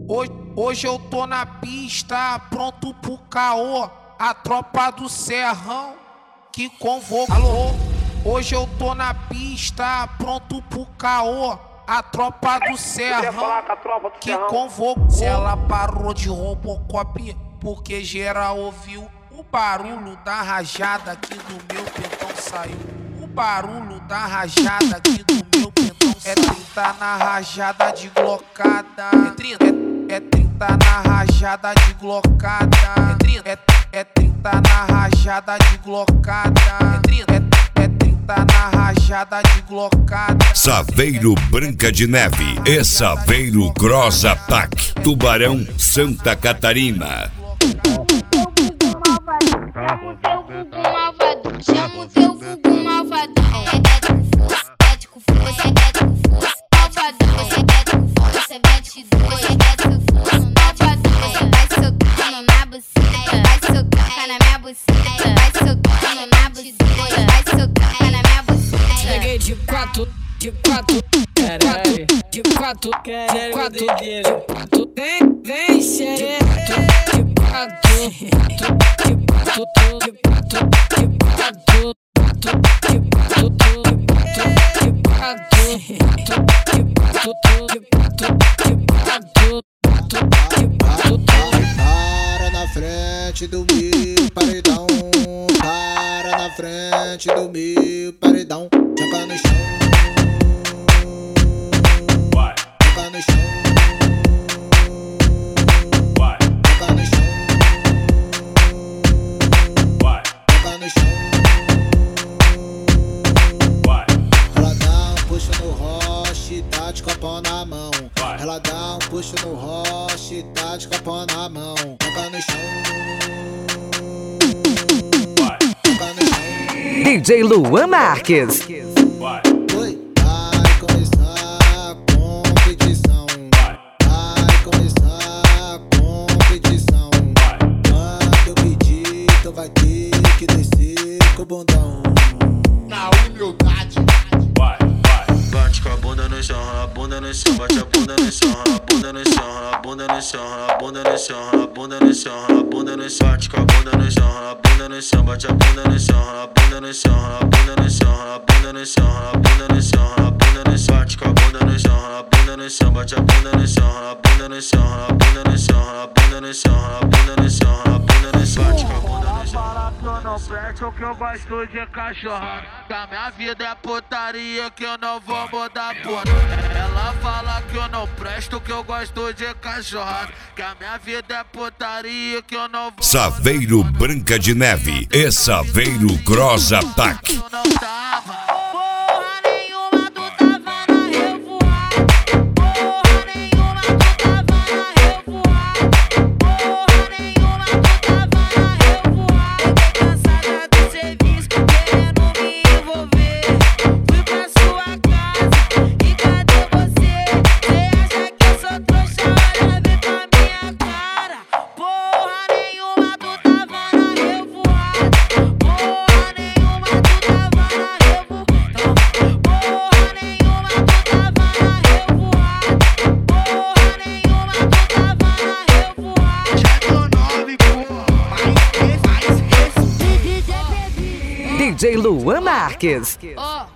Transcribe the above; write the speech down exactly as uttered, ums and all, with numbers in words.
Hoje, hoje eu tô na pista, pronto pro caô. A tropa do Serrão que convocou. Alô? Hoje eu tô na pista, pronto pro caô. A tropa do Serrão que convocou. Se ela parou de Robocop, porque geral ouviu o barulho da rajada que do meu pentão saiu. O barulho da rajada que do meu pentão saiu. É trinta na rajada de glocada. É trinta, é, é trinta na rajada de glocada. É trinta, é, é trinta na rajada de glocada. É trinta, é, é trinta na rajada de glocada. Saveiro Branca de Neve e Saveiro Cross Attack, Tubarão, Santa Catarina. Chama o teu vulgo malvadão. Mete com força, mete com força, malvadão. Você mete com força, você mete com força, malvadão. Vai socando na buceta, vai socando na minha buceta, vai socando na buceta, vai socando na minha buceta. Cheguei de quatro, de quatro, caralho, de quatro, de quatro, de quatro, vem, vem, xereca, de quatro, de quatro, de quatro, de quatro, de quatro, de quatro, para na frente do meu paredão, para na frente do meu paredão, joga no chão, joga no chão, joga no chão, joga no chão. Ela dá um puxo no roche, tá de copão na mão. Ela dá um puxo no roche, tá de copão na mão. Joga no chão, joga no chão. D J Luan Marques. Oi, vai começar a competição. Vai começar a competição. Quando eu pedir, tu vai ter que descer com o bundão. Na humildade. Bate com a bunda no chão, a bunda no chão, bate a bunda no chão, a bunda no chão, a bunda no chão, a bunda no chão, a bunda no chão, a bunda no chão, bate com a bunda no chão, a bunda no chão, bate a bunda no chão, a bunda no chão, a bunda no chão, a bunda no chão, a bunda no chão, a bunda no chão, bate com a bunda no chão, a bunda no chão, bate a bunda no chão, a bunda no chão, a bunda no chão, a bunda no chão, a bunda no chão, a bunda no chão, bate com a bunda no chão. Fala que eu não presto, que eu gosto de cachorro. Que a minha vida é putaria, que eu não vou mudar porra. Ela fala que eu não presto, que eu gosto de cachorro. Que a minha vida é putaria, que eu não vou. Saveiro Branca de Neve e Saveiro Cross Attack. Eu não tava. Porra nenhuma, tu tava na revoada. Porra nenhuma, tu tava na revoada. Porra nenhuma, tu tava na revoada. Tô cansada do serviço, querendo me envolver. Fui pra sua casa e cadê você? Cê acha que eu sou trouxa? Olha bem pra minha cara. Porra nenhuma, tu tava na revoada. Porra nenhuma, tu tava na revoada. Porra nenhuma, tu tava na revoada. Porra nenhuma, tu tava na revoada. Já tô nove, porra. Mais, mais, mais. D J Luan Marques. Ó.